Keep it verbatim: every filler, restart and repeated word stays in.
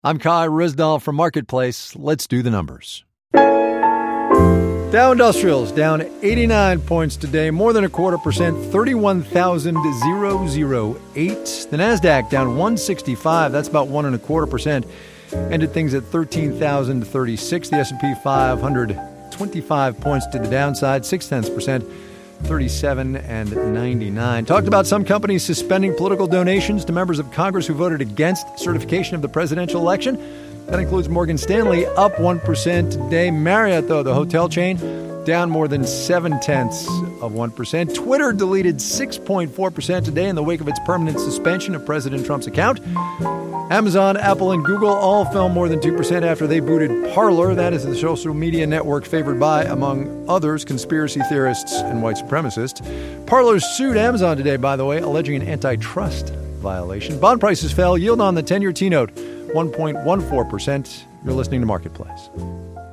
I'm Kai Rizdal from Marketplace. Let's do the numbers. Dow Industrials down eighty-nine points today, more than a quarter percent, thirty-one thousand eight. The Nasdaq down one sixty-five, that's about one and a quarter percent. Ended things at thirteen thousand thirty-six. The S and P five hundred, twenty-five points to the downside, six tenths percent, thirty-seven and ninety-nine. Talked about some companies suspending political donations to members of Congress who voted against certification of the presidential election. That includes Morgan Stanley, up one percent today. Marriott, though, the hotel chain, down more than seven tenths of one percent. Twitter deleted six point four percent today in the wake of its permanent suspension of President Trump's account. Amazon, Apple, and Google all fell more than two percent after they booted Parler. That is the social media network favored by, among others, conspiracy theorists and white supremacists. Parler sued Amazon today, by the way, alleging an antitrust violation. Bond prices fell. Yield on the ten-year T-note, one point one four percent. You're listening to Marketplace.